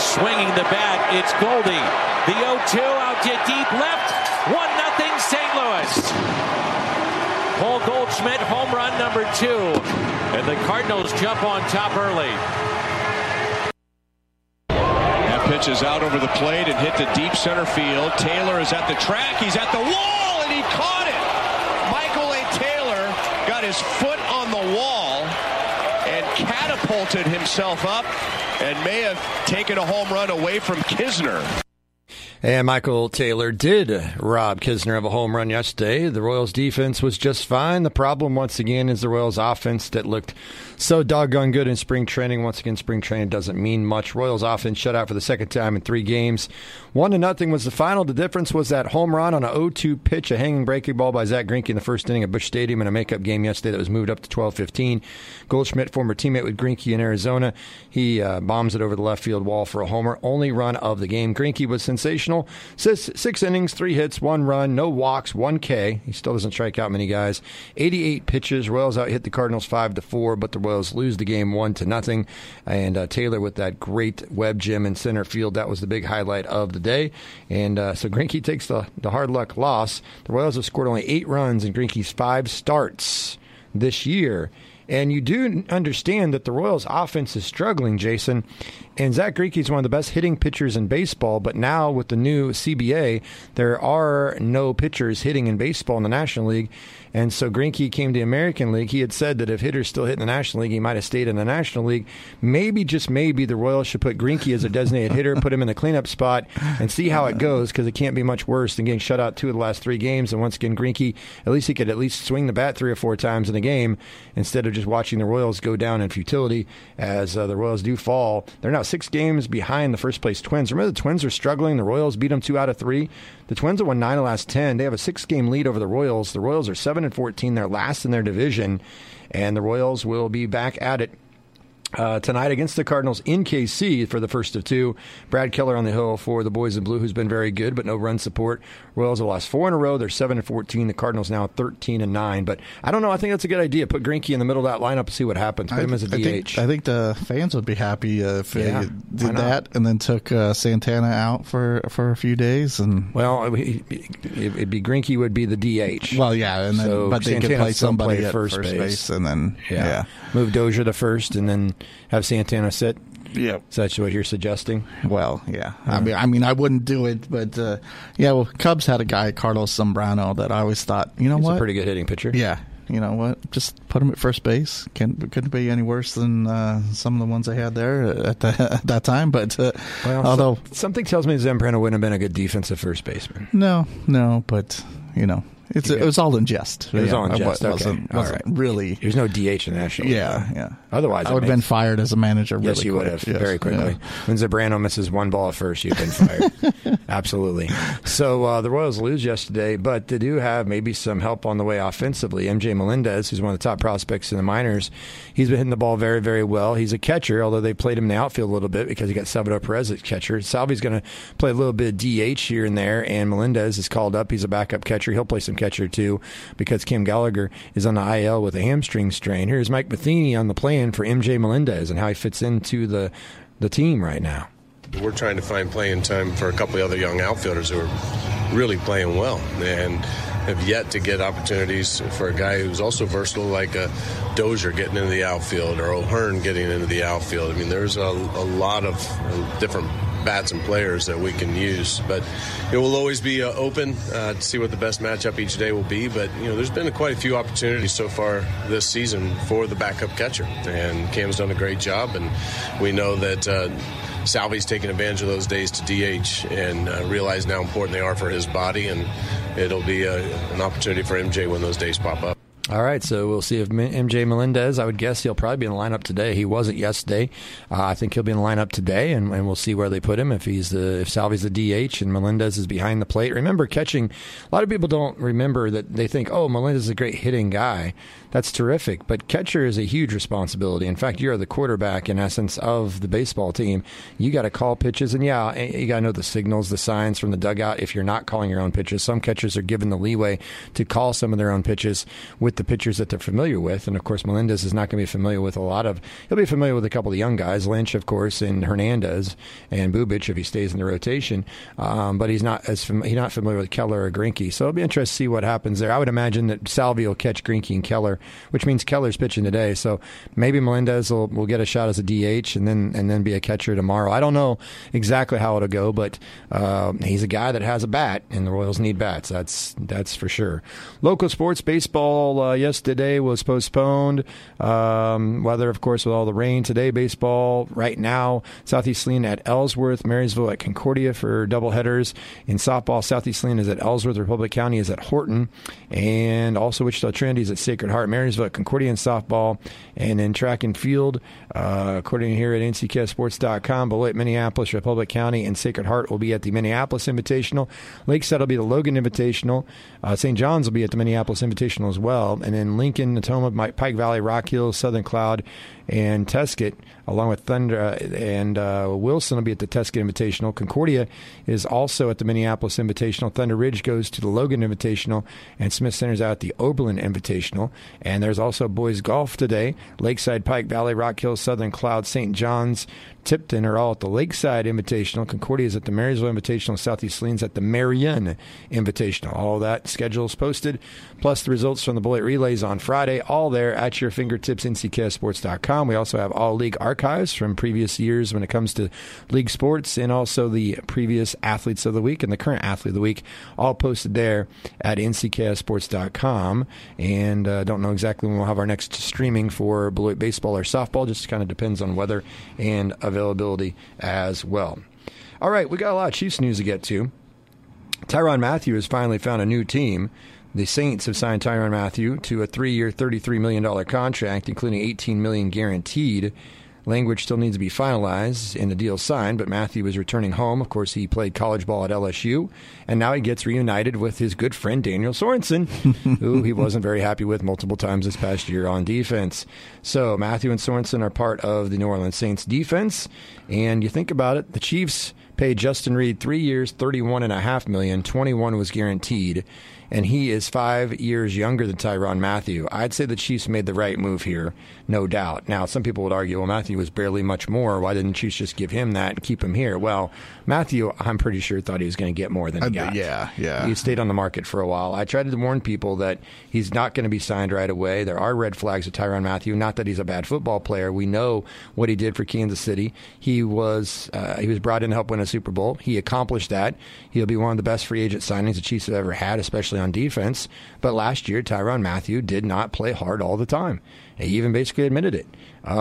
Swinging the bat, it's Goldie. The 0-2 out to deep left. 1-0 St. Louis. Paul Goldschmidt, home run number 2. And the Cardinals jump on top early. That pitch is out over the plate and hit the deep center field. Taylor is at the track. He's at the wall, and he caught it. Michael A. Taylor got his foot on the wall and catapulted himself up and may have taken a home run away from Kisner. And Michael Taylor did rob Kisner of a home run yesterday. The Royals' defense was just fine. The problem, once again, is the Royals' offense that looked so doggone good in spring training. Once again, spring training doesn't mean much. Royals' offense shut out for the second time in 3 games. 1-0 was the final. The difference was that home run on an 0-2 pitch, a hanging breaking ball by Zach Greinke in the first inning at Busch Stadium in a makeup game yesterday that was moved up to 12-15. Goldschmidt, former teammate with Greinke in Arizona, he bombs it over the left field wall for a homer. Only run of the game. Greinke was sensational. 6 innings, 3 hits, 1 run, no walks, 1 K. He still doesn't strike out many guys. 88 pitches. Royals out hit the Cardinals 5-4, but the Royals lose the game 1-0. And Taylor with that great web gem in center field. That was the big highlight of the day. And so Greinke takes the hard luck loss. The Royals have scored only 8 runs in Greinke's 5 starts this year. And you do understand that the Royals' offense is struggling, Jason. And Zach Greinke is one of the best hitting pitchers in baseball. But now with the new CBA, there are no pitchers hitting in baseball in the National League. And so Greinke came to the American League. He had said that if hitters still hit in the National League, he might have stayed in the National League. Maybe, just maybe, the Royals should put Greinke as a designated hitter, put him in the cleanup spot, and see how it goes, because it can't be much worse than getting shut out 2 of the last 3 games. And once again, Greinke, at least he could at least swing the bat 3 or 4 times in a game instead of just watching the Royals go down in futility as the Royals do fall. They're now 6 games behind the first-place Twins. Remember, the Twins are struggling. The Royals beat them 2 out of 3. The Twins have won 9 of the last 10. They have a 6-game lead over the Royals. The Royals are 7-14. They're last in their division, and the Royals will be back at it tonight against the Cardinals in KC for the first of 2. Brad Keller on the hill for the Boys in Blue, who's been very good, but no run support. Royals have lost 4 in a row. They're 7-14. The Cardinals now 13-9. But I don't know. I think that's a good idea. Put Greinke in the middle of that lineup and see what happens. Put him as a DH. I think the fans would be happy if they did that and then took Santana out for a few days. And well, it'd be Greinke would be the DH. Well, yeah, and then so but they Santana could play somebody at first base, and then move Dozier to first, and then have Santana sit. Yeah, so that's what you're suggesting. Well, yeah. I mean, I wouldn't do it, but Cubs had a guy, Carlos Zambrano, that I always thought, he's a pretty good hitting pitcher. Yeah, you know what? Just put him at first base. Couldn't be any worse than some of the ones they had there at that time. But although something tells me Zambrano wouldn't have been a good defensive first baseman. No, but it was all in jest. It was all in jest. It wasn't really. There's no DH in the National League. Yeah. Otherwise, I would have been fired as a manager. Really yes, you quick. would have very quickly. When Zambrano misses 1 ball at first, you've been fired. Absolutely. So the Royals lose yesterday, but they do have maybe some help on the way offensively. MJ Melendez, who's one of the top prospects in the minors, he's been hitting the ball very, very well. He's a catcher, although they played him in the outfield a little bit because he got Salvador Perez at catcher. Salvi's going to play a little bit of DH here and there, and Melendez is called up. He's a backup catcher. He'll play some catcher too, because Kim Gallagher is on the IL with a hamstring strain. Here's Mike Matheny on the plan for MJ Melendez and how he fits into the team right now. We're trying to find playing time for a couple of other young outfielders who are really playing well and have yet to get opportunities for a guy who's also versatile, like a Dozier getting into the outfield or O'Hearn getting into the outfield. I mean, there's a lot of different bats and players that we can use, but it will always be open to see what the best matchup each day will be. But there's been quite a few opportunities so far this season for the backup catcher, and Cam's done a great job, and we know that Salvi's taking advantage of those days to DH and realizing how important they are for his body, and it'll be an opportunity for MJ when those days pop up. All right, so we'll see if MJ Melendez, I would guess he'll probably be in the lineup today. He wasn't yesterday. I think he'll be in the lineup today, and we'll see where they put him. If Salvi's the DH and Melendez is behind the plate. Remember, catching, a lot of people don't remember that. They think, Melendez is a great hitting guy. That's terrific, but catcher is a huge responsibility. In fact, you're the quarterback, in essence, of the baseball team. You got to call pitches, and you got to know the signals, the signs from the dugout if you're not calling your own pitches. Some catchers are given the leeway to call some of their own pitches with the pitchers that they're familiar with. And, of course, Melendez is not going to be familiar with he'll be familiar with a couple of the young guys, Lynch, of course, and Hernandez and Bubic if he stays in the rotation. But he's not familiar with Keller or Greinke. So it'll be interesting to see what happens there. I would imagine that Salvi will catch Greinke and Keller, which means Keller's pitching today. So maybe Melendez will get a shot as a DH and then be a catcher tomorrow. I don't know exactly how it'll go, but he's a guy that has a bat, and the Royals need bats. That's for sure. Local sports baseball yesterday was postponed. Weather, of course, with all the rain today. Baseball right now, Southeast Lane at Ellsworth, Marysville at Concordia for doubleheaders. In softball, Southeast Lane is at Ellsworth, Republic County is at Horton, and also Wichita Trinity is at Sacred Heart. Marysville at Concordia in softball, and in track and field, according here at NCCatSports.com, Beloit, Minneapolis, Republic County, and Sacred Heart will be at the Minneapolis Invitational. Lakeside will be the Logan Invitational. St. John's will be at the Minneapolis Invitational as well. And then Lincoln, Natoma, Pike Valley, Rock Hills, Southern Cloud, and Tusket, along with Thunder and Wilson will be at the Tusket Invitational. Concordia is also at the Minneapolis Invitational. Thunder Ridge goes to the Logan Invitational, and Smith Center's out at the Oberlin Invitational. And there's also boys golf today. Lakeside, Pike Valley, Rock Hills, Southern Cloud, St. John's, Tipton are all at the Lakeside Invitational. Concordia is at the Marysville Invitational. Southeast Lane's at the Marion Invitational. All that schedule is posted, plus the results from the Beloit Relays on Friday, all there at your fingertips, NCCatSports.com. We also have all league archives from previous years when it comes to league sports, and also the previous athletes of the week and the current athlete of the week, all posted there at NCCatSports.com. And don't know exactly when we'll have our next streaming for Beloit baseball or softball. Just kind of depends on weather and availability as well. All right, we got a lot of Chiefs news to get to. Tyrann Mathieu has finally found a new team. The Saints have signed Tyrann Mathieu to a 3-year, $33 million contract, including $18 million guaranteed. Language still needs to be finalized and the deal signed, but Mathieu is returning home. Of course, he played college ball at LSU, and now he gets reunited with his good friend Daniel Sorensen, who he wasn't very happy with multiple times this past year on defense. So Mathieu and Sorensen are part of the New Orleans Saints defense, and you think about it, the Chiefs paid Justin Reed 3 years, $31.5 million, 21 was guaranteed, and he is 5 years younger than Tyrann Mathieu. I'd say the Chiefs made the right move here, no doubt. Now, some people would argue, well, Mathieu was barely much more. Why didn't the Chiefs just give him that and keep him here? Well, Mathieu, I'm pretty sure, thought he was going to get more than he got. Yeah. He stayed on the market for a while. I tried to warn people that he's not going to be signed right away. There are red flags with Tyrann Mathieu. Not that he's a bad football player. We know what he did for Kansas City. He was brought in to help win a Super Bowl. He accomplished that. He'll be one of the best free agent signings the Chiefs have ever had, especially on defense. But last year, Tyrann Mathieu did not play hard all the time. He even basically admitted it,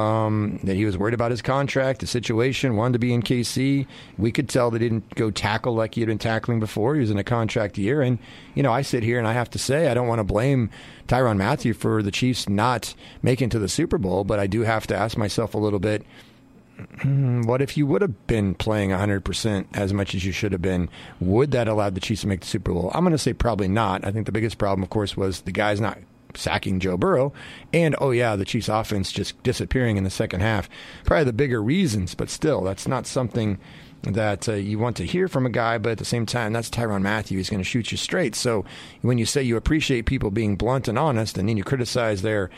that he was worried about his contract, the situation, wanted to be in KC. We could tell that he didn't go tackle like he had been tackling before. He was in a contract year. And, I sit here and I have to say I don't want to blame Tyrann Mathieu for the Chiefs not making to the Super Bowl, but I do have to ask myself a little bit, what if you would have been playing 100% as much as you should have been? Would that allow the Chiefs to make the Super Bowl? I'm going to say probably not. I think the biggest problem, of course, was the guy's not sacking Joe Burrow, and the Chiefs offense just disappearing in the second half. Probably the bigger reasons, but still, that's not something that you want to hear from a guy, but at the same time, that's Tyrann Mathieu. He's going to shoot you straight. So when you say you appreciate people being blunt and honest, and then you criticize their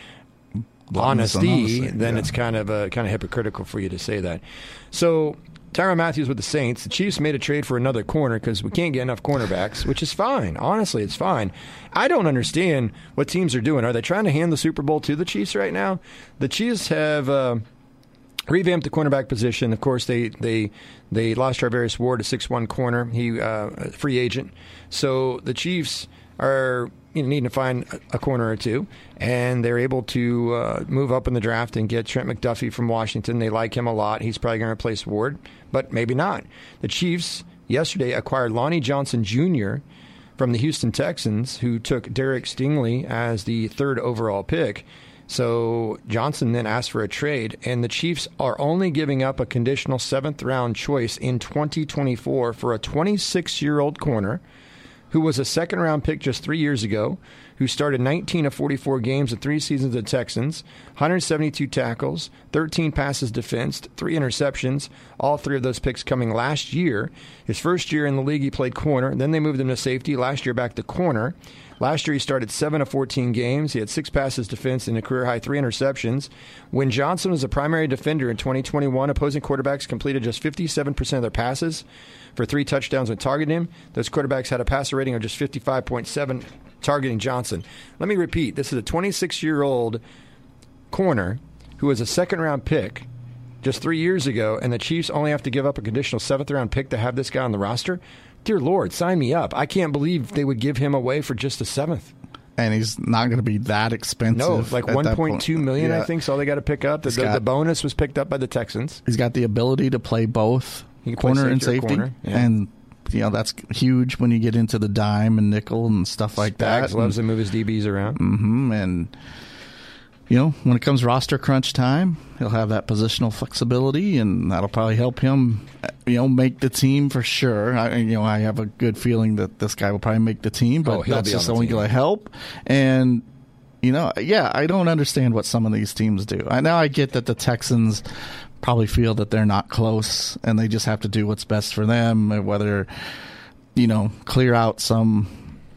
honesty, then it's kind of hypocritical for you to say that. So Tyrann Mathieu's with the Saints. The Chiefs made a trade for another corner because we can't get enough cornerbacks, which is fine. Honestly, it's fine. I don't understand what teams are doing. Are they trying to hand the Super Bowl to the Chiefs right now? The Chiefs have revamped the cornerback position. Of course, they lost Charvarius Ward, a 6'1" corner. He free agent. So the Chiefs are needing to find a corner or two, and they're able to move up in the draft and get Trent McDuffie from Washington. They like him a lot. He's probably going to replace Ward, but maybe not. The Chiefs yesterday acquired Lonnie Johnson Jr. from the Houston Texans, who took Derek Stingley as the 3rd overall pick. So Johnson then asked for a trade, and the Chiefs are only giving up a conditional 7th-round choice in 2024 for a 26-year-old corner who was a 2nd-round pick just 3 years ago, who started 19 of 44 games in 3 seasons of the Texans, 172 tackles, 13 passes defensed, 3 interceptions, all 3 of those picks coming last year. His first year in the league, he played corner. Then they moved him to safety. Last year, back to corner. Last year, he started 7 of 14 games. He had 6 passes defensed and a career-high 3 interceptions. When Johnson was the primary defender in 2021, opposing quarterbacks completed just 57% of their passes for 3 touchdowns when targeting him. Those quarterbacks had a passer rating of just 55.7 targeting Johnson. Let me repeat. This is a 26-year-old corner who was a second-round pick just 3 years ago, and the Chiefs only have to give up a conditional 7th-round pick to have this guy on the roster? Dear Lord, sign me up. I can't believe they would give him away for just a 7th. And he's not going to be that expensive. No, like $1.2 million, I think, is all they got to pick up. The bonus was picked up by the Texans. He's got the ability to play both corner and safety. Corner, yeah. And, that's huge when you get into the dime and nickel and stuff like that. Spags loves to move his DBs around. Mm-hmm. And, when it comes roster crunch time, he'll have that positional flexibility, and that'll probably help him, make the team for sure. I have a good feeling that this guy will probably make the team, but that's just only going to help. And, I don't understand what some of these teams do. I get that the Texans probably feel that they're not close, and they just have to do what's best for them, whether, clear out some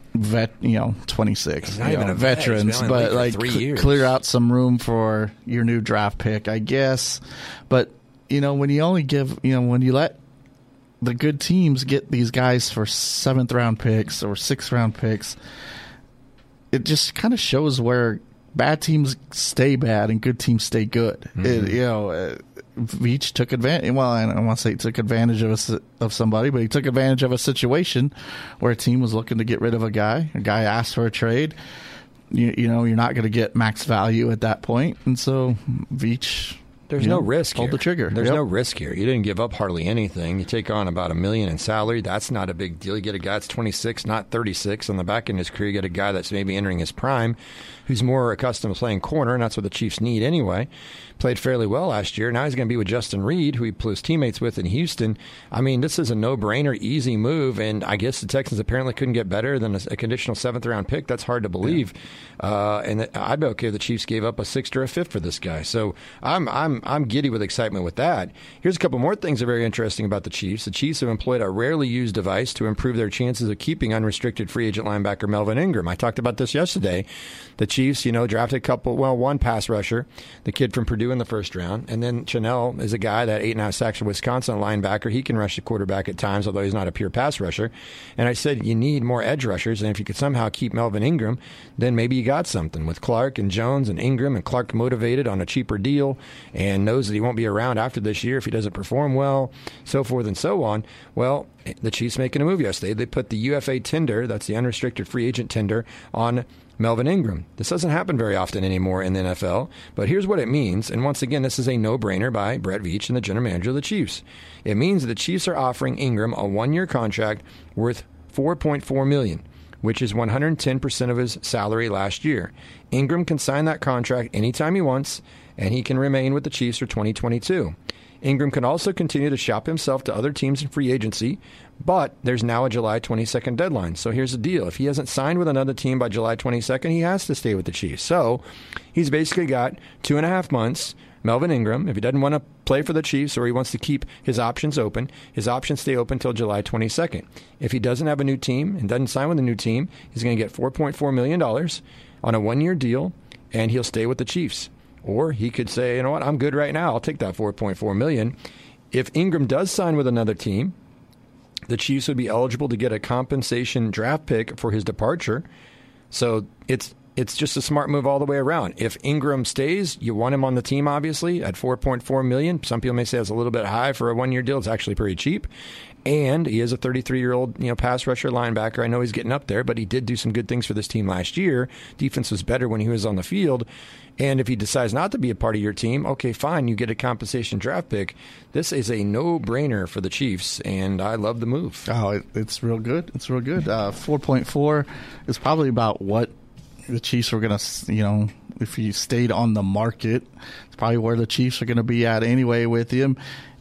26, not even a veterans, but clear out some room for your new draft pick, I guess. But when you only give, when you let the good teams get these guys for 7th round picks or 6th round picks, it just kind of shows where bad teams stay bad and good teams stay good. Mm-hmm. Veach took advantage. Well, I don't want to say he took advantage of somebody, but he took advantage of a situation where a team was looking to get rid of a guy. A guy asked for a trade. You're not going to get max value at that point, and so Veach. There's no risk. Pulled the trigger. There's no risk here. You didn't give up hardly anything. You take on about $1 million in salary. That's not a big deal. You get a guy that's 26, not 36. On the back end of his career, you get a guy that's maybe entering his prime, who's more accustomed to playing corner, and that's what the Chiefs need anyway. Played fairly well last year. Now he's going to be with Justin Reed, who he was teammates with in Houston. I mean, this is a no-brainer, easy move, and I guess the Texans apparently couldn't get better than a conditional 7th-round pick. That's hard to believe. Yeah. And I'd be okay if the Chiefs gave up a 6th or a 5th for this guy. So I'm giddy with excitement with that. Here's a couple more things that are very interesting about the Chiefs. The Chiefs have employed a rarely used device to improve their chances of keeping unrestricted free agent linebacker Melvin Ingram. I talked about this yesterday. The Chiefs, drafted one pass rusher, the kid from Purdue in the first round, and then Chanel is a guy that 8.5 sacks from Wisconsin linebacker. He can rush the quarterback at times, although he's not a pure pass rusher. And I said you need more edge rushers, and if you could somehow keep Melvin Ingram, then maybe you got something with Clark and Jones and Ingram, and Clark motivated on a cheaper deal and knows that he won't be around after this year if he doesn't perform well, so forth and so on. Well, the Chiefs making a move yesterday. They put the UFA tender, that's the unrestricted free agent tender, on Melvin Ingram. This doesn't happen very often anymore in the NFL, but here's what it means. And once again, this is a no-brainer by Brett Veach and the general manager of the Chiefs. It means that the Chiefs are offering Ingram a 1-year contract worth $4.4 million, which is 110% of his salary last year. Ingram can sign that contract anytime he wants, and he can remain with the Chiefs for 2022. Ingram can also continue to shop himself to other teams in free agency, but there's now a July 22nd deadline. So here's the deal. If he hasn't signed with another team by July 22nd, he has to stay with the Chiefs. So he's basically got 2.5 months. Melvin Ingram, if he doesn't want to play for the Chiefs or he wants to keep his options open, his options stay open until July 22nd. If he doesn't have a new team and doesn't sign with a new team, he's going to get $4.4 million on a 1-year deal, and he'll stay with the Chiefs. Or he could say, you know what, I'm good right now. I'll take that $4.4 million. If Ingram does sign with another team, the Chiefs would be eligible to get a compensation draft pick for his departure. So it's just a smart move all the way around. If Ingram stays, you want him on the team, obviously, at $4.4 million. Some people may say it's a little bit high for a 1-year deal. It's actually pretty cheap. And he is a 33-year-old, pass rusher linebacker. I know he's getting up there, but he did do some good things for this team last year. Defense was better when he was on the field. And if he decides not to be a part of your team, okay, fine, you get a compensation draft pick. This is a no-brainer for the Chiefs, and I love the move. Oh, it's real good. It's real good. 4.4 is probably about what the Chiefs were going to, if he stayed on the market, it's probably where the Chiefs are going to be at anyway with him.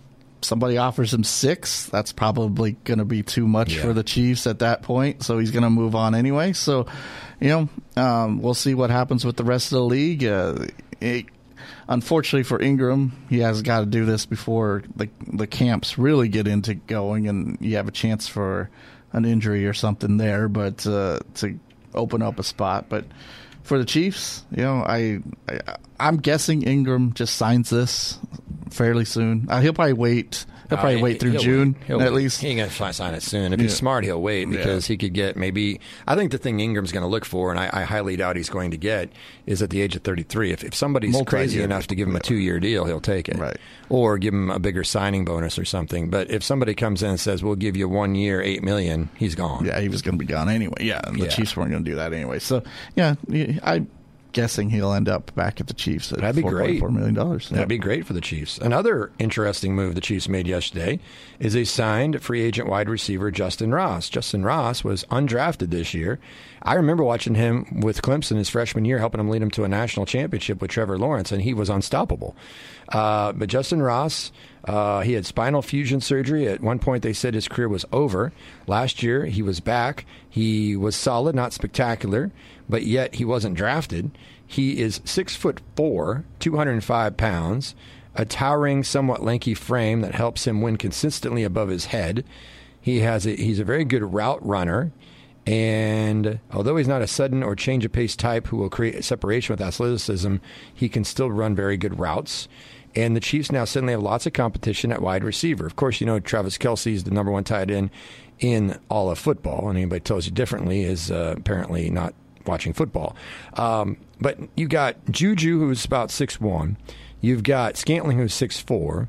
somebody offers him 6, that's probably going to be too much for the Chiefs at that point. So he's going to move on anyway. So, we'll see what happens with the rest of the league. Unfortunately for Ingram, he has got to do this before the camps really get into going, and you have a chance for an injury or something there, but to open up a spot. But for the Chiefs, I'm guessing Ingram just signs this fairly soon. He'll probably wait. He'll probably wait through June at least. He ain't going to sign it soon. If he's smart, he'll wait because he could get maybe. I think the thing Ingram's going to look for, and I highly doubt he's going to get, is at the age of 33. If somebody's crazy enough to give him a 2-year deal, he'll take it. Right. Or give him a bigger signing bonus or something. But if somebody comes in and says, we'll give you 1 year, $8 million, he's gone. Yeah, he was going to be gone anyway. Yeah, and the Chiefs weren't going to do that anyway. So, I'm guessing he'll end up back at the Chiefs at $4.4 million. That'd be great for the Chiefs. Another interesting move the Chiefs made yesterday is they signed free agent wide receiver Justin Ross. Justin Ross was undrafted this year. I remember watching him with Clemson his freshman year, helping him lead him to a national championship with Trevor Lawrence, and he was unstoppable. But Justin Ross, he had spinal fusion surgery. At one point, they said his career was over. Last year, he was back. He was solid, not spectacular, but yet he wasn't drafted. He is 6'4", 205 pounds, a towering, somewhat lanky frame that helps him win consistently above his head. He's a very good route runner. And although he's not a sudden or change of pace type who will create a separation with athleticism, he can still run very good routes. And the Chiefs now suddenly have lots of competition at wide receiver. Of course, Travis Kelce is the number 1 tight end in all of football. And anybody tells you differently is apparently not watching football. But you got Juju, who's about 6'1". You've got Scantling, who's 6'4".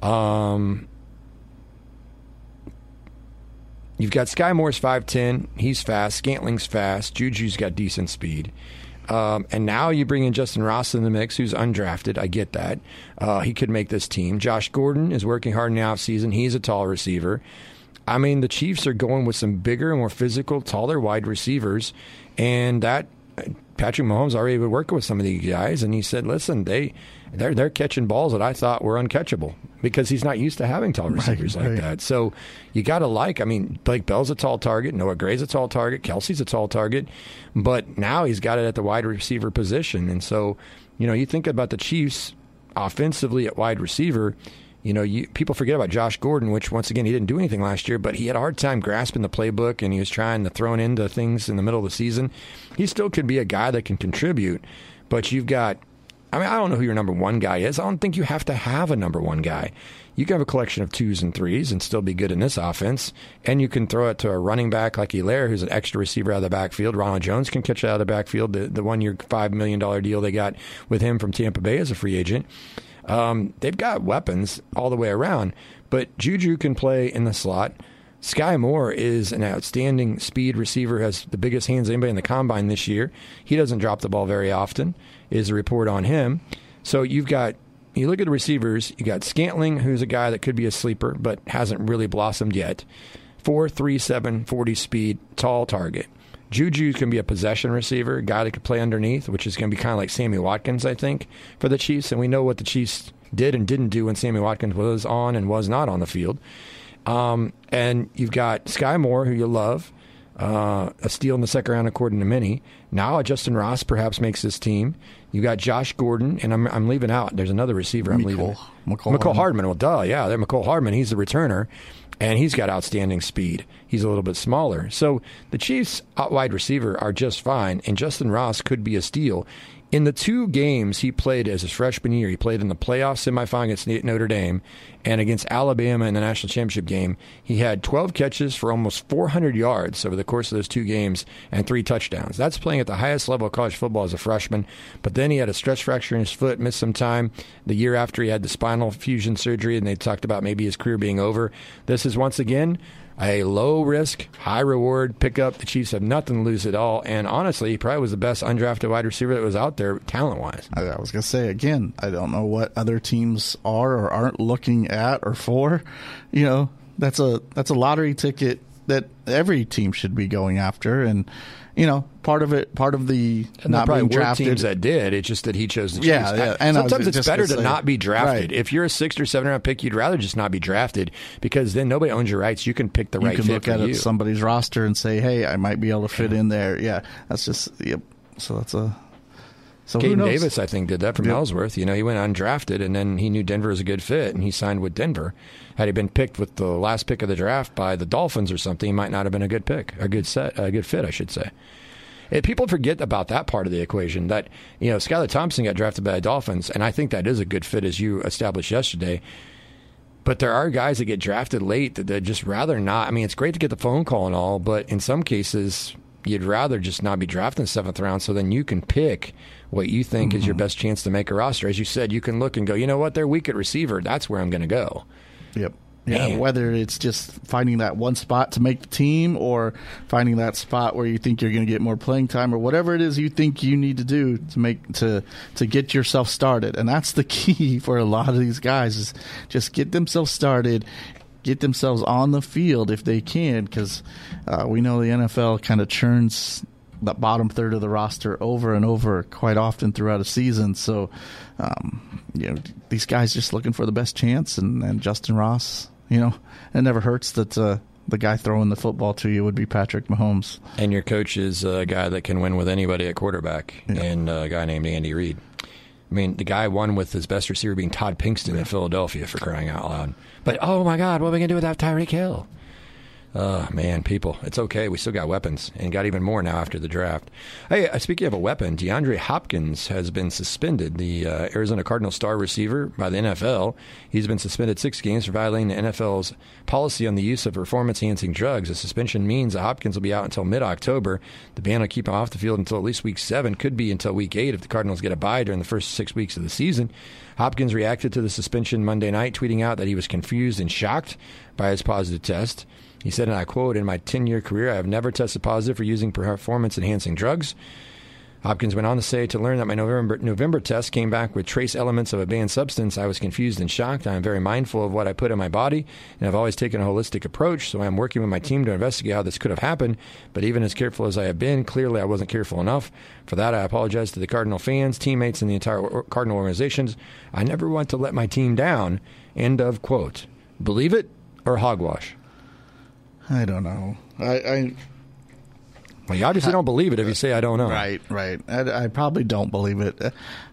You've got Sky Moore's 5'10". He's fast. Scantling's fast. Juju's got decent speed. And now you bring in Justin Ross in the mix, who's undrafted. I get that. He could make this team. Josh Gordon is working hard in the offseason. He's a tall receiver. I mean, the Chiefs are going with some bigger, more physical, taller wide receivers. And that Patrick Mahomes already been working with some of these guys, and he said, listen, they're catching balls that I thought were uncatchable because he's not used to having tall receivers like that. So you got to Blake Bell's a tall target, Noah Gray's a tall target, Kelsey's a tall target, but now he's got it at the wide receiver position. And so, you think about the Chiefs offensively at wide receiver. People forget about Josh Gordon, which, once again, he didn't do anything last year, but he had a hard time grasping the playbook, and he was trying to throw into things in the middle of the season. He still could be a guy that can contribute, but you've got, I don't know who your number 1 guy is. I don't think you have to have a number 1 guy. You can have a collection of 2s and 3s and still be good in this offense, and you can throw it to a running back like Hilaire, who's an extra receiver out of the backfield. Ronald Jones can catch it out of the backfield. The 1 year, $5 million deal they got with him from Tampa Bay as a free agent. They've got weapons all the way around, but Juju can play in the slot. Sky Moore is an outstanding speed receiver, has the biggest hands of anybody in the combine this year. He doesn't drop the ball very often, is a report on him. So you look at the receivers, you got Scantling, who's a guy that could be a sleeper, but hasn't really blossomed yet. 4.37, 40 speed, tall target. Juju can be a possession receiver, a guy that could play underneath, which is going to be kind of like Sammy Watkins, I think, for the Chiefs. And we know what the Chiefs did and didn't do when Sammy Watkins was on and was not on the field. And you've got Sky Moore, who you love, a steal in the second round according to many. Now Justin Ross perhaps makes this team. You got Josh Gordon, and I'm leaving out. There's another receiver I'm leaving. Mecole Hardman. Well, duh, yeah, they're Mecole Hardman. He's the returner. And he's got outstanding speed. He's a little bit smaller. So the Chiefs' out wide receiver are just fine, and Justin Ross could be a steal. In the 2 games he played as his freshman year, he played in the playoff semifinal against Notre Dame and against Alabama in the national championship game. He had 12 catches for almost 400 yards over the course of those 2 games and 3 touchdowns. That's playing at the highest level of college football as a freshman. But then he had a stress fracture in his foot, missed some time the year after he had the spinal fusion surgery, and they talked about maybe his career being over. This is, once again, a low-risk, high-reward pickup. The Chiefs have nothing to lose at all. And honestly, he probably was the best undrafted wide receiver that was out there talent-wise. I was going to say, again, I don't know what other teams are or aren't looking at or for. That's a lottery ticket that every team should be going after, and part of the and not being drafted. Teams that did. It's just that he chose to choose. Yeah. And sometimes it's better to not be drafted. Right. If you're a 6th or 7th round pick, you'd rather just not be drafted because then nobody owns your rights. You can pick the right fit for you. You can look at somebody's roster and say, "Hey, I might be able to fit in there." Yeah, that's just So that's a. So Caden Davis, I think, did that from Ellsworth. He went undrafted, and then he knew Denver was a good fit, and he signed with Denver. Had he been picked with the last pick of the draft by the Dolphins or something, he might not have been a good pick, a good fit, I should say. People forget about that part of the equation. That Skylar Thompson got drafted by the Dolphins, and I think that is a good fit, as you established yesterday. But there are guys that get drafted late that just rather not. I mean, it's great to get the phone call and all, but in some cases, you'd rather just not be drafted in the 7th round, so then you can pick what you think is your best chance to make a roster. As you said, you can look and go, you know what, they're weak at receiver. That's where I'm going to go. Yep. Yeah, whether it's just finding that one spot to make the team or finding that spot where you think you're going to get more playing time or whatever it is you think you need to do to get yourself started. And that's the key for a lot of these guys is just get themselves started, get themselves on the field if they can, because we know the NFL kind of churns the bottom third of the roster over and over quite often throughout a season. So, these guys just looking for the best chance, and Justin Ross, it never hurts that the guy throwing the football to you would be Patrick Mahomes. And your coach is a guy that can win with anybody at quarterback, and a guy named Andy Reid. I mean, the guy won with his best receiver being Todd Pinkston in Philadelphia, for crying out loud. But, oh, my God, what are we going to do without Tyreek Hill? Man, people, it's okay. We still got weapons and got even more now after the draft. Hey, speaking of a weapon, DeAndre Hopkins has been suspended, the Arizona Cardinals star receiver, by the NFL. He's been suspended 6 games for violating the NFL's policy on the use of performance-enhancing drugs. The suspension means that Hopkins will be out until mid-October. The ban will keep him off the field until at least week 7, could be until week 8 if the Cardinals get a bye during the first 6 weeks of the season. Hopkins reacted to the suspension Monday night, tweeting out that he was confused and shocked by his positive test. He said, and I quote, "In my 10-year career, I have never tested positive for using performance-enhancing drugs." Hopkins went on to say, "To learn that my November test came back with trace elements of a banned substance, I was confused and shocked. I am very mindful of what I put in my body, and I've always taken a holistic approach, so I am working with my team to investigate how this could have happened. But even as careful as I have been, clearly I wasn't careful enough. For that, I apologize to the Cardinal fans, teammates, and the entire Cardinal organizations. I never want to let my team down." End of quote. Believe it or hogwash? I don't know. Well, you obviously don't believe it if you say I don't know. Right. I probably don't believe it.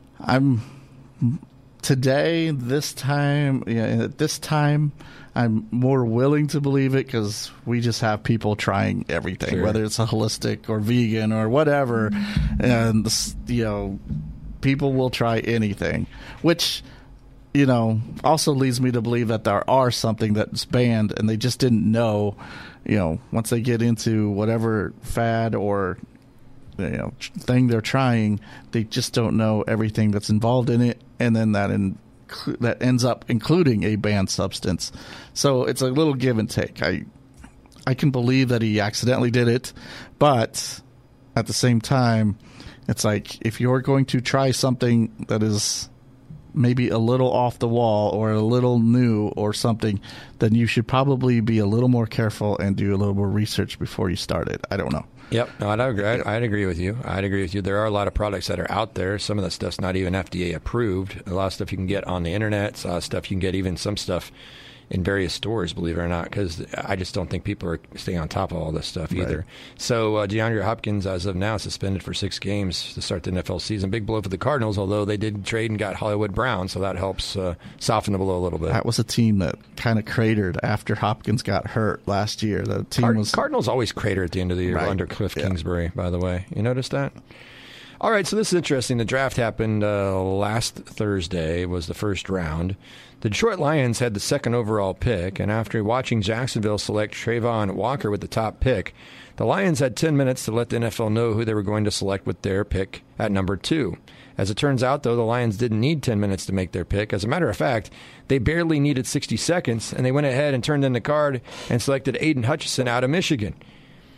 This time, I'm more willing to believe it because we just have people trying everything, sure, whether it's a holistic or vegan or whatever, and people will try anything, which also leads me to believe that there are something that's banned and they just didn't know, once they get into whatever fad or, thing they're trying, they just don't know everything that's involved in it. And then that ends up including a banned substance. So it's a little give and take. I can believe that he accidentally did it, but at the same time, it's like if you're going to try something that is maybe a little off the wall or a little new or something, then you should probably be a little more careful and do a little more research before you start it. I don't know. Yep. No, I'd agree with you. There are a lot of products that are out there. Some of the stuff's not even FDA approved. A lot of stuff you can get on the internet. Stuff you can get, even some stuff in various stores, believe it or not, because I just don't think people are staying on top of all this stuff either. Right. So DeAndre Hopkins, as of now, suspended for 6 games to start the NFL season. Big blow for the Cardinals, although they did trade and got Hollywood Brown, so that helps soften the blow a little bit. That was a team that kind of cratered after Hopkins got hurt last year. The team Cardinals always crater at the end of the year under Cliff Kingsbury, by the way. You notice that? All right, so this is interesting. The draft happened last Thursday, was the first round. The Detroit Lions had the 2nd overall pick, and after watching Jacksonville select Trayvon Walker with the top pick, the Lions had 10 minutes to let the NFL know who they were going to select with their pick at number 2. As it turns out, though, the Lions didn't need 10 minutes to make their pick. As a matter of fact, they barely needed 60 seconds, and they went ahead and turned in the card and selected Aiden Hutchinson out of Michigan.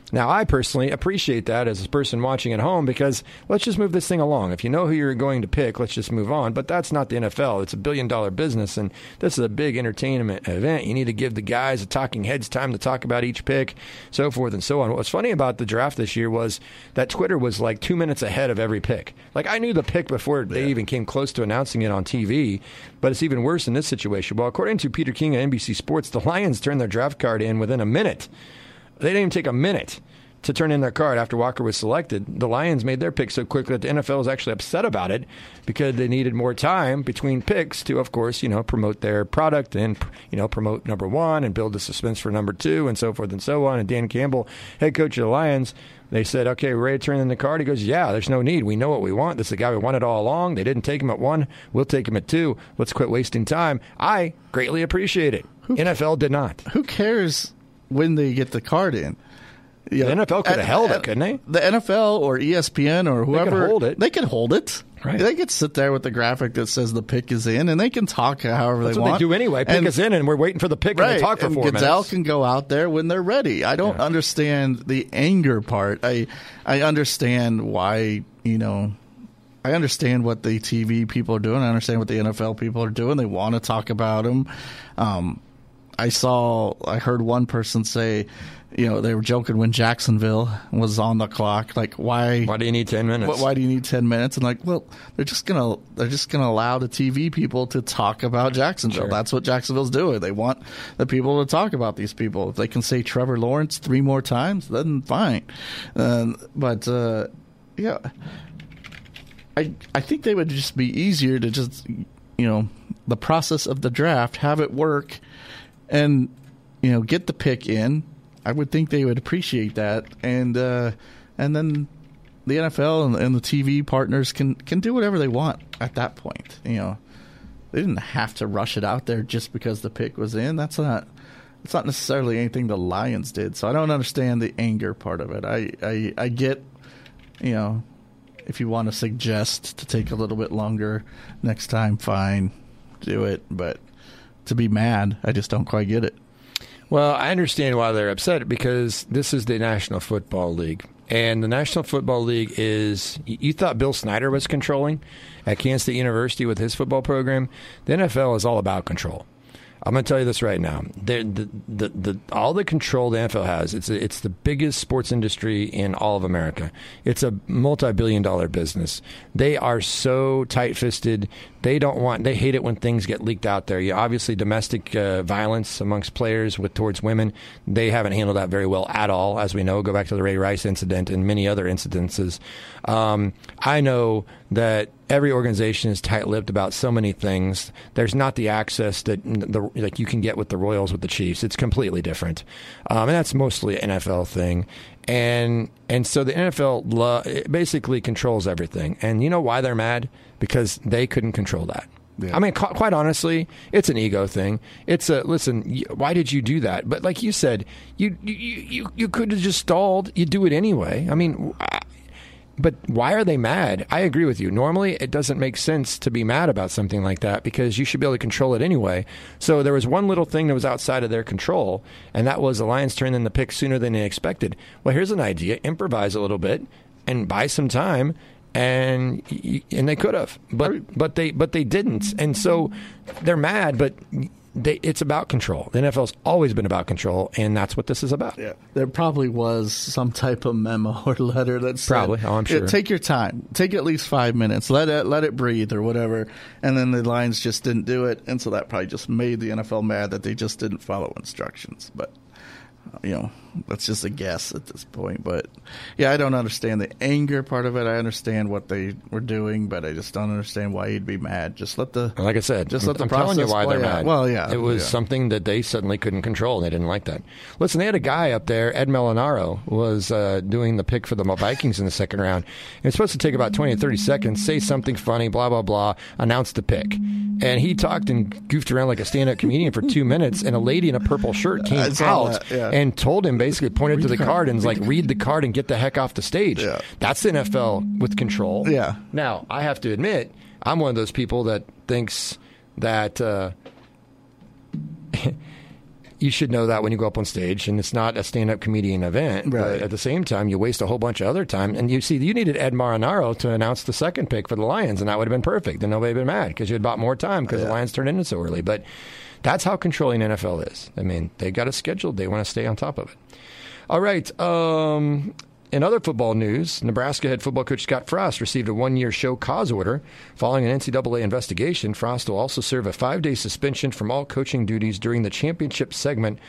Now, I personally appreciate that as a person watching at home because let's just move this thing along. If you know who you're going to pick, let's just move on. But that's not the NFL. It's a billion-dollar business, and this is a big entertainment event. You need to give the guys, the talking heads, time to talk about each pick, so forth and so on. What was funny about the draft this year was that Twitter was like 2 minutes ahead of every pick. Like, I knew the pick before they even came close to announcing it on TV, but it's even worse in this situation. Well, according to Peter King at NBC Sports, the Lions turned their draft card in within a minute. They didn't even take a minute to turn in their card after Walker was selected. The Lions made their pick so quickly that the NFL was actually upset about it because they needed more time between picks to, of course, promote their product and, promote number one and build the suspense for number two and so forth and so on. And Dan Campbell, head coach of the Lions, they said, okay, we're ready to turn in the card. He goes, yeah, there's no need. We know what we want. This is the guy we wanted all along. They didn't take him at 1. We'll take him at 2. Let's quit wasting time. I greatly appreciate it. NFL did not. Who cares when they get the card in? The NFL could have held it, couldn't they? The NFL or ESPN or whoever. They could hold it. They could hold it. Right. They could sit there with the graphic that says the pick is in, and they can talk however That's they what want. They do anyway. Pick us in, and we're waiting for the pick, and they talk for 4 minutes. Goodell can go out there when they're ready. I don't understand the anger part. I understand why, I understand what the TV people are doing. I understand what the NFL people are doing. They want to talk about them. I heard one person say, they were joking when Jacksonville was on the clock. Like, why do you need 10 minutes? Why do you need 10 minutes? And like, well, they're just gonna allow the TV people to talk about Jacksonville. Sure. That's what Jacksonville's doing. They want the people to talk about these people. If they can say Trevor Lawrence 3 more times, then fine. But I think they would just be easier to just, the process of the draft, have it work, and get the pick in. I would think they would appreciate that, and then the NFL and the TV partners can do whatever they want at that point. They didn't have to rush it out there just because the pick was in. It's not necessarily anything the Lions did. So I don't understand the anger part of it. I get, if you want to suggest to take a little bit longer next time, fine, do it. But to be mad, I just don't quite get it. Well, I understand why they're upset because this is the National Football League. And the National Football League is, you thought Bill Snyder was controlling at Kansas State University with his football program. The NFL is all about control. I'm going to tell you this right now. All the control the NFL has, it's the biggest sports industry in all of America. It's a multi-billion-dollar business. They are so tight-fisted. They hate it when things get leaked out there. Obviously, domestic violence amongst players towards women, they haven't handled that very well at all, as we know. Go back to the Ray Rice incident and many other incidences. I know that every organization is tight-lipped about so many things. There's not the access that like you can get with the Royals with the Chiefs. It's completely different, and that's mostly an NFL thing. And so the NFL it basically controls everything. And you know why they're mad? Because they couldn't control that. Yeah. I mean, quite honestly, it's an ego thing. It's listen, why did you do that? But like you said, you could have just stalled. You do it anyway. I mean, but why are they mad? I agree with you. Normally, it doesn't make sense to be mad about something like that because you should be able to control it anyway. So there was one little thing that was outside of their control, and that was the Lions turned in the pick sooner than they expected. Well, here's an idea. Improvise a little bit and buy some time. And they could have, but they didn't, and so they're mad. But it's about control. The NFL's always been about control, and that's what this is about. Yeah, there probably was some type of memo or letter that said, probably. Oh, I'm sure. Take your time. Take at least 5 minutes. Let it breathe or whatever. And then the Lions just didn't do it, and so that probably just made the NFL mad that they just didn't follow instructions. But that's just a guess at this point. But yeah, I don't understand the anger part of it. I understand what they were doing, but I just don't understand why you'd be mad. Just let the like I said, just let the I'm process telling you why they're play out. mad. Well, yeah, it was something that they suddenly couldn't control, and they didn't like that. Listen, they had a guy up there, Ed Melanaro, was doing the pick for the Vikings in the second round. It was supposed to take about 20 to 30 seconds, say something funny, blah blah blah, announce the pick, and he talked and goofed around like a stand-up comedian for 2 minutes, and a lady in a purple shirt came out and told him, basically pointed to the card and was like, read the card and get the heck off the stage. Yeah. That's the NFL with control. Yeah. Now, I have to admit, I'm one of those people that thinks that you should know that when you go up on stage, and it's not a stand-up comedian event. Right. But at the same time, you waste a whole bunch of other time. And you needed Ed Marinaro to announce the second pick for the Lions, and that would have been perfect. And nobody would have been mad because you had bought more time because the Lions turned in so early. But that's how controlling NFL is. I mean, they got it scheduled. They want to stay on top of it. All right. In other football news, Nebraska head football coach Scott Frost received a 1-year show cause order. Following an NCAA investigation, Frost will also serve a 5-day suspension from all coaching duties during the championship segment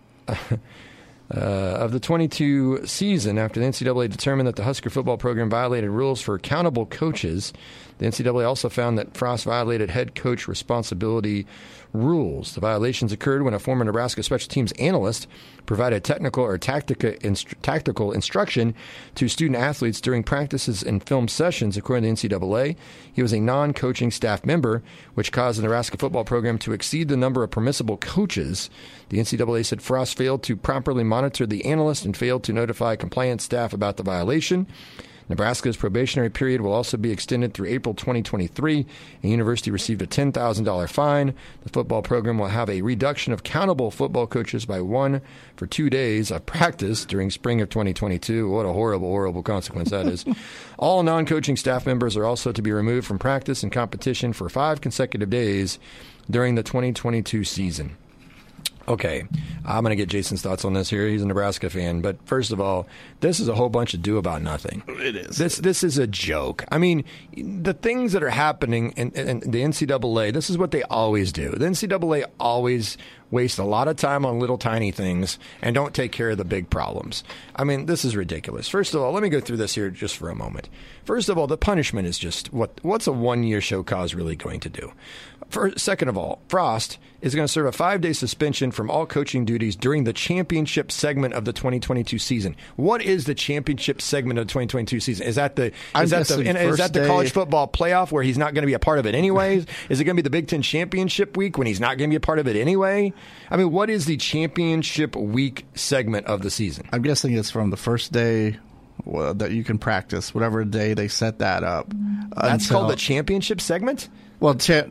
of the 22 season after the NCAA determined that the Husker football program violated rules for accountable coaches. The NCAA also found that Frost violated head coach responsibility rules. The violations occurred when a former Nebraska special teams analyst provided technical or tactical instruction to student athletes during practices and film sessions, according to the NCAA. He was a non-coaching staff member, which caused the Nebraska football program to exceed the number of permissible coaches. The NCAA said Frost failed to properly monitor the analyst and failed to notify compliance staff about the violation. Nebraska's probationary period will also be extended through April 2023. The university received a $10,000 fine. The football program will have a reduction of countable football coaches by 1 for 2 days of practice during spring of 2022. What a horrible, horrible consequence that is. All non-coaching staff members are also to be removed from practice and competition for 5 consecutive days during the 2022 season. Okay, I'm going to get Jason's thoughts on this here. He's a Nebraska fan. But first of all, this is a whole bunch of do about nothing. It is. This is a joke. I mean, the things that are happening in the NCAA, this is what they always do. The NCAA always waste a lot of time on little tiny things and don't take care of the big problems. I mean, this is ridiculous. First of all, let me go through this here just for a moment. First of all, the punishment is just what's a 1-year show cause really going to do? Second of all, Frost is going to serve a 5-day suspension from all coaching duties during the championship segment of the 2022 season. What is the championship segment of the 2022 season? Is that the college football playoff where he's not going to be a part of it anyways? Is it going to be the Big Ten championship week when he's not going to be a part of it anyway? I mean, what is the championship week segment of the season? I'm guessing it's from the first day that you can practice, whatever day they set that up. That's called the championship segment? Well,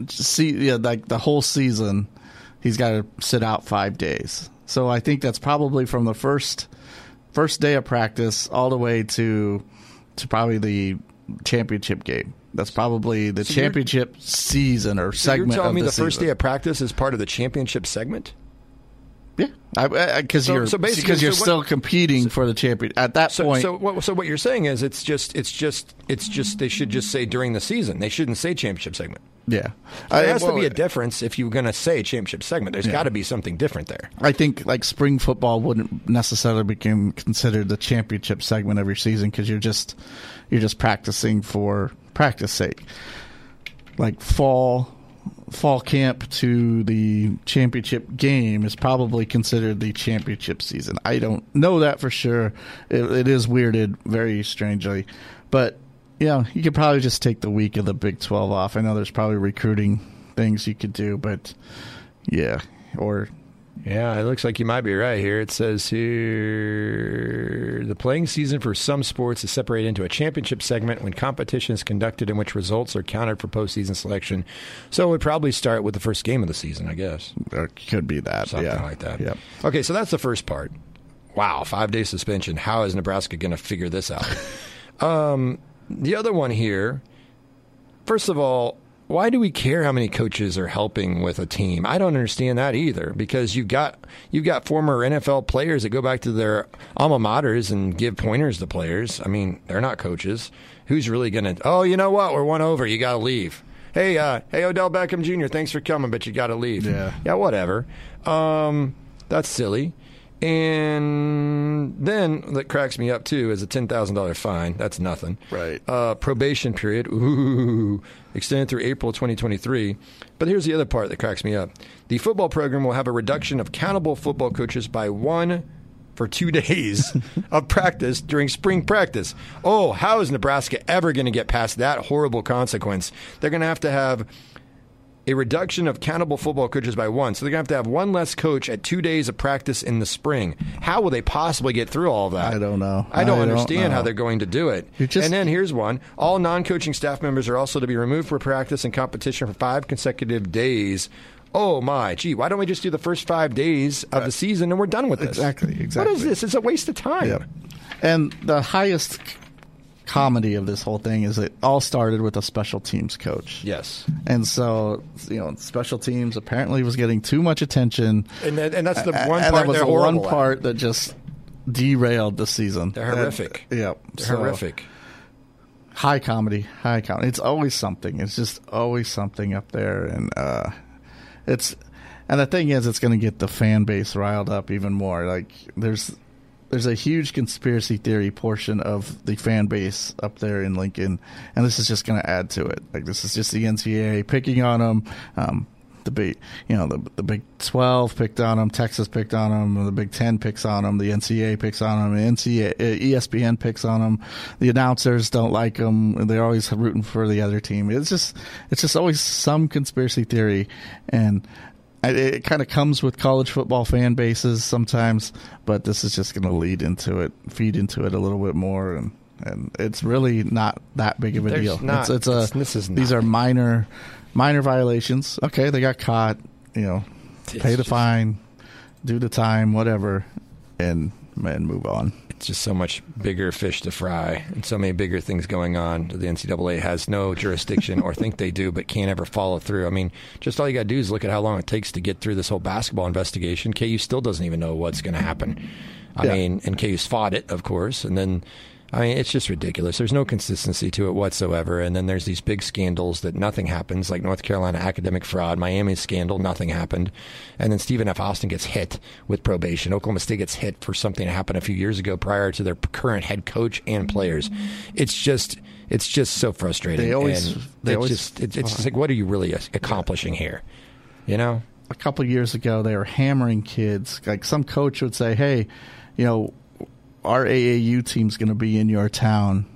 like the whole season, he's got to sit out 5 days. So I think that's probably from the first day of practice all the way to probably the championship game. That's probably the championship season or segment of the season. You're telling me the first day of practice is part of the championship segment? Yeah, because you're still competing for the champion at that point. So what you're saying is it's just they should just say during the season. They shouldn't say championship segment. Yeah, there has to be a difference if you're going to say championship segment. There's got to be something different there. I think like spring football wouldn't necessarily become considered the championship segment of your season because you're just practicing for practice sake. Like fall camp to the championship game is probably considered the championship season. I don't know that for sure. It is weirded very strangely. But, yeah, you could probably just take the week of the Big 12 off. I know there's probably recruiting things you could do, but, yeah. Yeah, it looks like you might be right here. It says here, the playing season for some sports is separated into a championship segment when competition is conducted in which results are counted for postseason selection. So it would probably start with the first game of the season, I guess. It could be that. Something like that. Yep. Okay, so that's the first part. Wow, 5-day suspension. How is Nebraska going to figure this out? The other one here, first of all, why do we care how many coaches are helping with a team? I don't understand that either, because you've got former NFL players that go back to their alma maters and give pointers to players. I mean, they're not coaches. Who's really going to, oh, you know what? We're 1 over. You got to leave. Hey, Odell Beckham Jr., thanks for coming, but you got to leave. Yeah, whatever. That's silly. And then, that cracks me up, too, is a $10,000 fine. That's nothing. Right. Probation period, extended through April 2023. But here's the other part that cracks me up. The football program will have a reduction of countable football coaches by 1 for 2 days of practice during spring practice. Oh, how is Nebraska ever going to get past that horrible consequence? They're going to have a reduction of countable football coaches by 1. So they're going to have 1 less coach at 2 days of practice in the spring. How will they possibly get through all of that? I don't know. I don't understand how they're going to do it. And then here's one. All non-coaching staff members are also to be removed from practice and competition for 5 consecutive days. oh my, gee, why don't we just do the first 5 days of the season and we're done with this? Exactly. What is this? It's a waste of time. Yep. And the highest comedy of this whole thing is it all started with a special teams coach. Yes. And so, special teams apparently was getting too much attention. And that's the one and part that was they're the horrible one part that just derailed the season. They're horrific. Yep. They're horrific. High comedy. It's always something. It's just always something up there. And and the thing is, it's going to get the fan base riled up even more. Like, there's a huge conspiracy theory portion of the fan base up there in Lincoln, and this is just going to add to it. Like, this is just the NCAA picking on them. The Big 12 picked on them, Texas picked on them, the Big 10 picks on them, the NCAA picks on them, ESPN picks on them. The announcers don't like them; they're always rooting for the other team. It's just always some conspiracy theory, and it kind of comes with college football fan bases sometimes. But this is just going to feed into it a little bit more, and it's really not that big of a deal. These are minor violations. Okay, they got caught, pay the fine, do the time, whatever, and move on. It's just so much bigger fish to fry and so many bigger things going on. The NCAA has no jurisdiction or think they do, but can't ever follow through. I mean, just all you got to do is look at how long it takes to get through this whole basketball investigation. KU still doesn't even know what's going to happen. I mean, and KU's fought it, of course, and then it's just ridiculous. There's no consistency to it whatsoever. And then there's these big scandals that nothing happens, like North Carolina academic fraud, Miami scandal, nothing happened. And then Stephen F. Austin gets hit with probation. Oklahoma State gets hit for something that happened a few years ago prior to their current head coach and players. It's just so frustrating. It's just like, what are you really accomplishing here? A couple of years ago, they were hammering kids. Like, some coach would say, hey, our AAU team's going to be in your town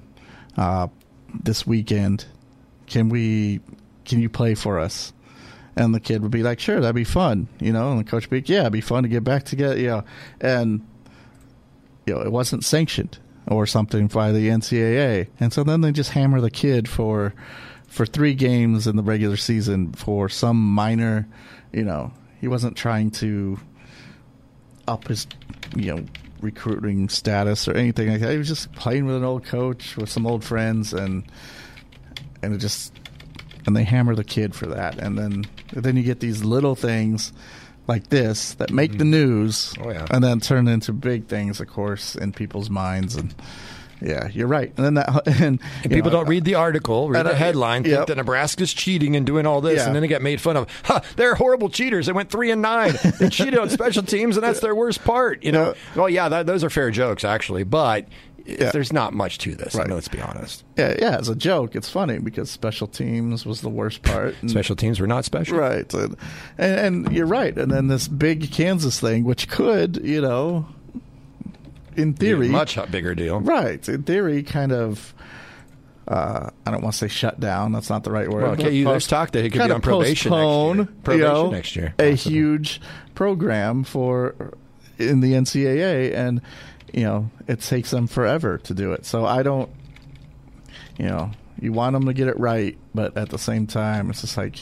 this weekend. Can you play for us? And the kid would be like, sure, that'd be fun. And the coach would be like, yeah, it'd be fun to get back together. And it wasn't sanctioned or something by the NCAA. And so then they just hammer the kid for 3 games in the regular season for some minor, he wasn't trying to up his, recruiting status or anything like that. He was just playing with an old coach with some old friends, and they hammer the kid for that. And then you get these little things like this that make the news, and then turn into big things, of course, in people's minds. And yeah, you're right. And then and people don't read the article, read the headline, think that Nebraska's cheating and doing all this, and then they get made fun of. They're horrible cheaters. They went 3-9. They cheated on special teams, and that's their worst part. Well, yeah, those are fair jokes actually, but there's not much to this. Right. Let's be honest. Yeah, as a joke, it's funny because special teams was the worst part. Special teams were not special, right? And you're right. And then this big Kansas thing, which could, in theory, much bigger deal, right? In theory, kind of. I don't want to say shut down. That's not the right word. Well, there's talk that he could be on probation next year. A huge program in the NCAA, and it takes them forever to do it. So I don't. You want them to get it right, but at the same time, it's just like,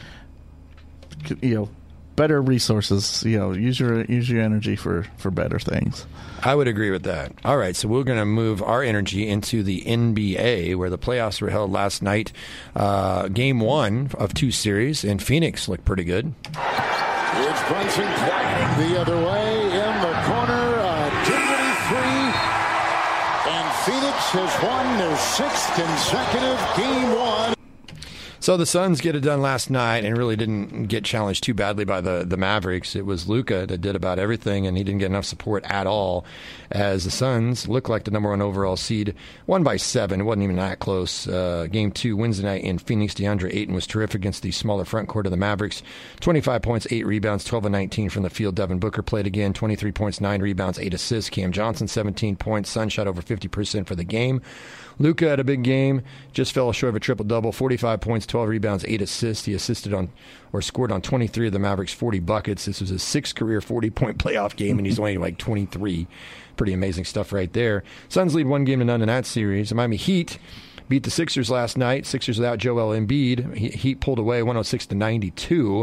better resources. Use your energy for better things. I would agree with that. All right, so we're going to move our energy into the NBA, where the playoffs were held last night. Game 1 of 2 series, and Phoenix looked pretty good. It's Brunson Clark the other way in the corner. Dinwiddie 3, and Phoenix has won their 6th consecutive Game 1. So the Suns get it done last night and really didn't get challenged too badly by the Mavericks. It was Luka that did about everything, and he didn't get enough support at all, as the Suns looked like the number 1 overall seed, won by 7. It wasn't even that close. Game 2, Wednesday night in Phoenix, DeAndre Ayton was terrific against the smaller front court of the Mavericks. 25 points, 8 rebounds, 12 of 19 from the field. Devin Booker played again, 23 points, 9 rebounds, 8 assists. Cam Johnson, 17 points. Suns shot over 50% for the game. Luka had a big game, just fell short of a triple-double, 45 points, 12 rebounds, 8 assists. He scored on 23 of the Mavericks' 40 buckets. This was his 6th career 40-point playoff game, and he's only like 23. Pretty amazing stuff right there. Suns lead 1-0 in that series. The Miami Heat beat the Sixers last night. Sixers without Joel Embiid. Heat pulled away 106-92.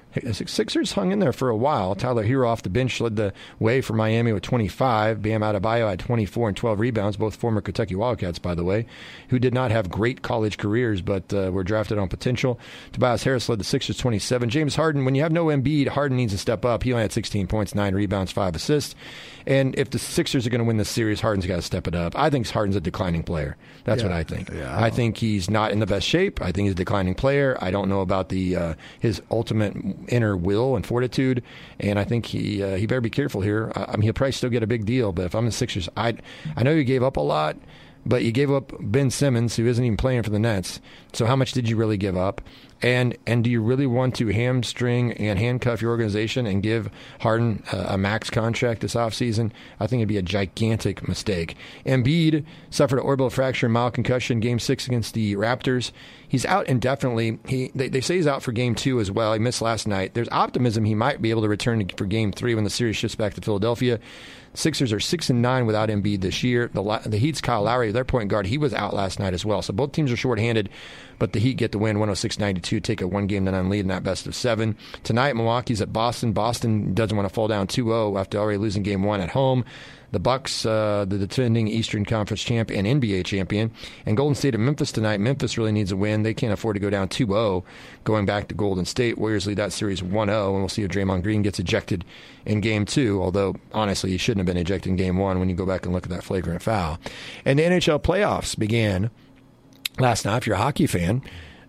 Sixers hung in there for a while. Tyler Hero off the bench led the way for Miami with 25. Bam Adebayo had 24 and 12 rebounds, both former Kentucky Wildcats, by the way, who did not have great college careers but were drafted on potential. Tobias Harris led the Sixers 27. James Harden, when you have no Embiid, Harden needs to step up. He only had 16 points, 9 rebounds, 5 assists. And if the Sixers are going to win this series, Harden's got to step it up. I think Harden's a declining player. That's what I think. Yeah. I think he's not in the best shape. I think he's a declining player. I don't know about the his ultimate inner will and fortitude, and I think he better be careful here. I mean, he'll probably still get a big deal, but if I'm the Sixers, I know you gave up a lot, but you gave up Ben Simmons, who isn't even playing for the Nets. So how much did you really give up? And do you really want to hamstring and handcuff your organization and give Harden a max contract this offseason? I think it'd be a gigantic mistake. Embiid suffered an orbital fracture and mild concussion Game 6 against the Raptors. He's out indefinitely. They say he's out for Game 2 as well. He missed last night. There's optimism he might be able to return for Game 3 when the series shifts back to Philadelphia. Sixers are 6-9 without Embiid this year. The Heat's Kyle Lowry, their point guard, he was out last night as well. So both teams are shorthanded, but the Heat get the win 106-92, take a 1-game-to-none lead in that best of 7. Tonight, Milwaukee's at Boston. Boston doesn't want to fall down 2-0 after already losing Game 1 at home. The Bucks, the defending Eastern Conference champ and NBA champion. And Golden State at Memphis tonight. Memphis really needs a win. They can't afford to go down 2-0 going back to Golden State. Warriors lead that series 1-0, and we'll see if Draymond Green gets ejected in Game 2, although, honestly, he shouldn't have been ejected in Game 1 when you go back and look at that flagrant foul. And the NHL playoffs began last night. If you're a hockey fan,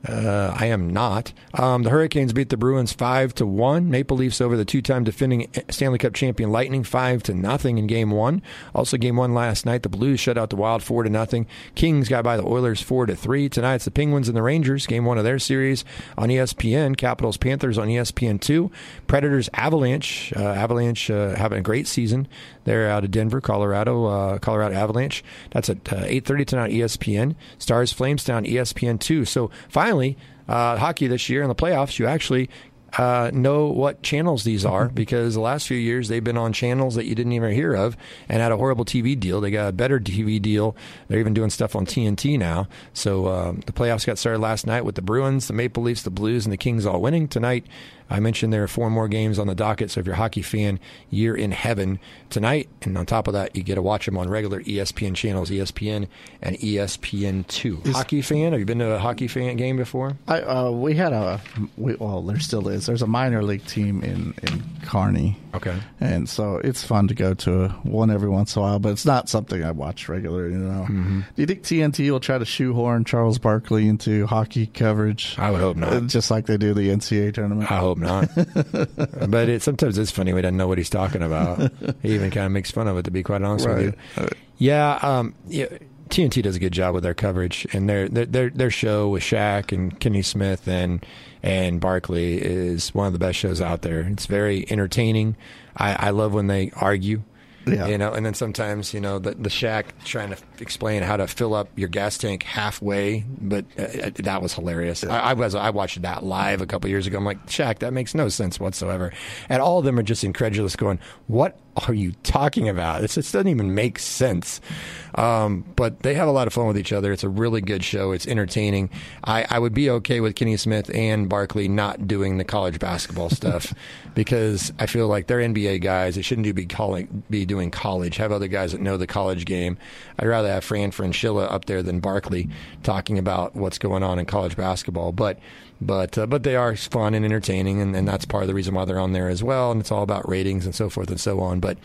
I am not. The Hurricanes beat the Bruins 5-1. Maple Leafs over the two-time defending Stanley Cup champion Lightning 5-0 in Game 1. Also Game 1 last night, the Blues shut out the Wild 4-0. Kings got by the Oilers 4-3. Tonight it's the Penguins and the Rangers, Game 1 of their series on ESPN. Capitals Panthers on ESPN2. Predators Avalanche. Avalanche having a great season. They're out of Denver, Colorado. Colorado Avalanche. That's at 8:30 tonight ESPN. Stars Flames down ESPN2. So finally, hockey this year in the playoffs, you actually know what channels these are, because the last few years they've been on channels that you didn't even hear of and had a horrible TV deal. They got a better TV deal. They're even doing stuff on TNT now. So the playoffs got started last night with the Bruins, the Maple Leafs, the Blues, and the Kings all winning. Tonight, I mentioned there are 4 more games on the docket, so if you're a hockey fan, you're in heaven tonight. And on top of that, you get to watch them on regular ESPN channels, ESPN and ESPN2. Hockey fan? Have you been to a hockey fan game before? We had there still is. There's a minor league team in Kearney. Okay. And so it's fun to go to one every once in a while, but it's not something I watch regularly, Do you think TNT will try to shoehorn Charles Barkley into hockey coverage? I would hope not. Just like they do the NCAA tournament? I hope not. But sometimes it's funny. We don't know what he's talking about. He even kind of makes fun of it, to be quite honest with you. Yeah, TNT does a good job with their coverage, and their show with Shaq and Kenny Smith and Barkley is one of the best shows out there. It's very entertaining. I love when they argue. Yeah. And then sometimes, the Shaq trying to explain how to fill up your gas tank halfway, but that was hilarious. Yeah. I watched that live a couple years ago. I'm like, Shaq, that makes no sense whatsoever. And all of them are just incredulous going, what are you talking about? It doesn't even make sense. But they have a lot of fun with each other. It's a really good show. It's entertaining. I would be okay with Kenny Smith and Barkley not doing the college basketball stuff because I feel like they're NBA guys. They shouldn't be doing college. Have other guys that know the college game. I'd rather have Fran Fraschilla up there than Barkley talking about what's going on in college basketball. But they are fun and entertaining, and that's part of the reason why they're on there as well. And it's all about ratings and so forth and so on. But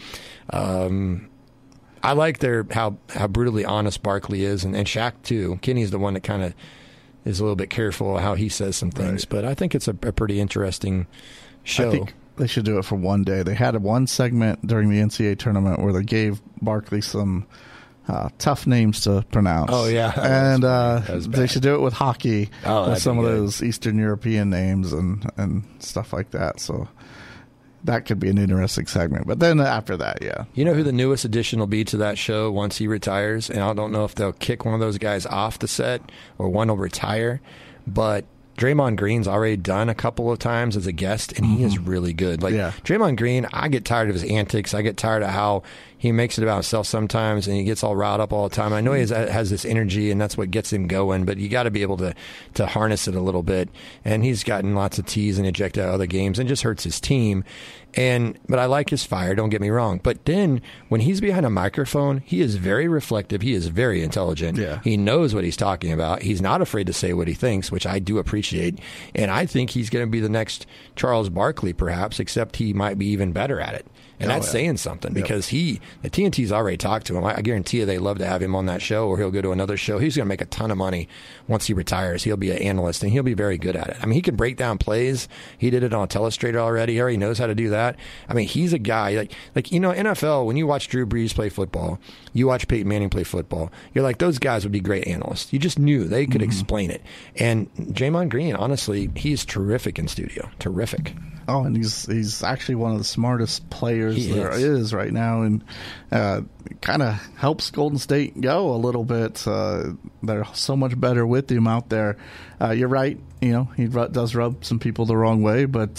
I like how brutally honest Barkley is, and Shaq too. Kenny's the one that kind of is a little bit careful how he says some things, right. But I think it's a pretty interesting show. I think they should do it for one day. They had one segment during the NCAA tournament where they gave Barkley some tough names to pronounce. Oh, yeah. And they should do it with hockey, with some of those Eastern European names and stuff like that. So that could be an interesting segment. But then after that, yeah. You know who the newest addition will be to that show once he retires? And I don't know if they'll kick one of those guys off the set or one will retire. But Draymond Green's already done a couple of times as a guest, and he is really good. Draymond Green, I get tired of his antics. I get tired of how he makes it about himself sometimes, and he gets all riled up all the time. I know he has this energy, and that's what gets him going, but you got to be able to harness it a little bit. And he's gotten lots of teas and ejected out of other games and just hurts his team. But I like his fire, don't get me wrong. But then when he's behind a microphone, he is very reflective. He is very intelligent. Yeah. He knows what he's talking about. He's not afraid to say what he thinks, which I do appreciate. And I think he's going to be the next Charles Barkley, perhaps, except he might be even better at it. And that's saying something, because the TNT's already talked to him. I guarantee you they love to have him on that show, or he'll go to another show. He's going to make a ton of money once he retires. He'll be an analyst, and he'll be very good at it. I mean, he can break down plays. He did it on Telestrator already. He already knows how to do that. I mean, he's a guy, NFL, when you watch Drew Brees play football, you watch Peyton Manning play football, you're like, those guys would be great analysts. You just knew they could explain it. And Draymond Green, honestly, he's terrific in studio. Terrific. Oh, and he's actually one of the smartest players there is right now, and kind of helps Golden State go a little bit. They're so much better with him out there. You're right. He does rub some people the wrong way, but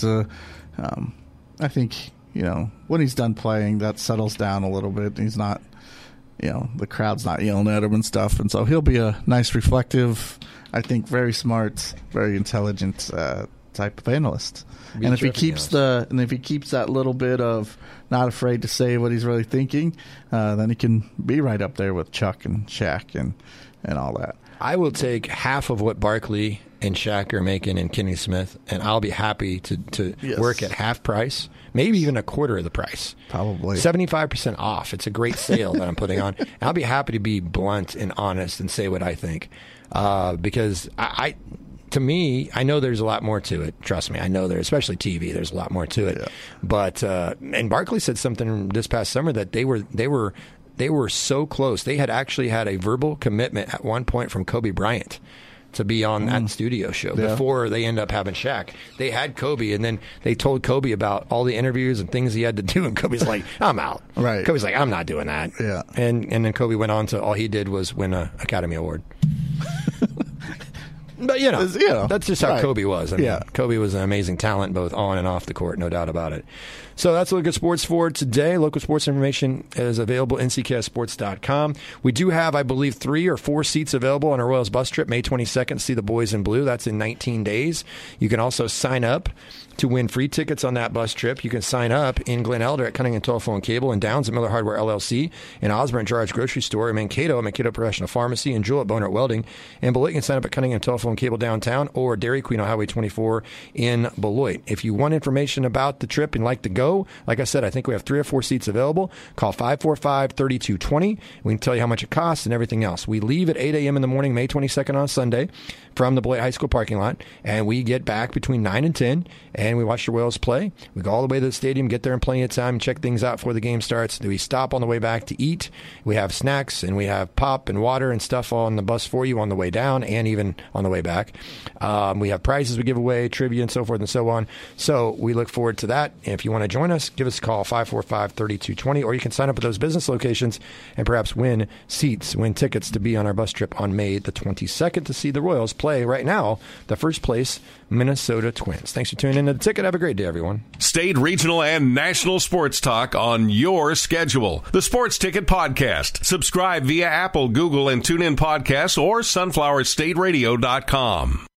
I think when he's done playing, that settles down a little bit. He's not, the crowd's not yelling at him and stuff, and so he'll be a nice, reflective, I think, very smart, very intelligent type of analyst. And if he keeps that little bit of not afraid to say what he's really thinking, then he can be right up there with Chuck and Shaq and all that. I will take half of what Barkley and Shaq are making and Kenny Smith, and I'll be happy to work at half price, maybe even a quarter of the price. Probably 75% off. It's a great sale that I'm putting on. And I'll be happy to be blunt and honest and say what I think, because to me, I know there's a lot more to it. Trust me, I know especially TV, there's a lot more to it. Yeah. But and Barkley said something this past summer that they were so close. They had actually had a verbal commitment at one point from Kobe Bryant to be on that studio show before they end up having Shaq. They had Kobe, and then they told Kobe about all the interviews and things he had to do, and Kobe's like, I'm out. Right. Kobe's like, I'm not doing that. Yeah. And then Kobe went on to all he did was win an Academy Award. But, that's just how Kobe was. I mean, Kobe was an amazing talent both on and off the court, no doubt about it. So that's a look at sports for today. Local sports information is available at ncksports.com. We do have, I believe, 3 or 4 seats available on our Royals bus trip, May 22nd, see the boys in blue. That's in 19 days. You can also sign up to win free tickets on that bus trip. You can sign up in Glen Elder at Cunningham Telephone Cable, in Downs at Miller Hardware LLC, in Osborne Charge Grocery Store, in Mankato at Mankato Professional Pharmacy, in Jewel at Boner Welding. In Beloit, you can sign up at Cunningham Telephone Cable downtown, or Dairy Queen on Highway 24 in Beloit. If you want information about the trip and like to go, like I said, I think we have 3 or 4 seats available. Call 545-3220. We can tell you how much it costs and everything else. We leave at 8 a.m. in the morning, May 22nd on Sunday, from the Beloit High School parking lot, and we get back between 9 and 10, and we watch the Royals play. We go all the way to the stadium, get there in plenty of time, and check things out before the game starts. We stop on the way back to eat. We have snacks, and we have pop and water and stuff on the bus for you on the way down and even on the way back. We have prizes we give away, trivia, and so forth and so on. So we look forward to that. And if you want to join us, give us a call, 545-3220, or you can sign up at those business locations and perhaps win tickets to be on our bus trip on May the 22nd to see the Royals play right now the first place Minnesota Twins. Thanks for tuning in to The Ticket. Have a great day, everyone. State, regional, and national sports talk on your schedule. The Sports Ticket Podcast. Subscribe via Apple, Google, and TuneIn Podcasts or sunflowerstateradio.com.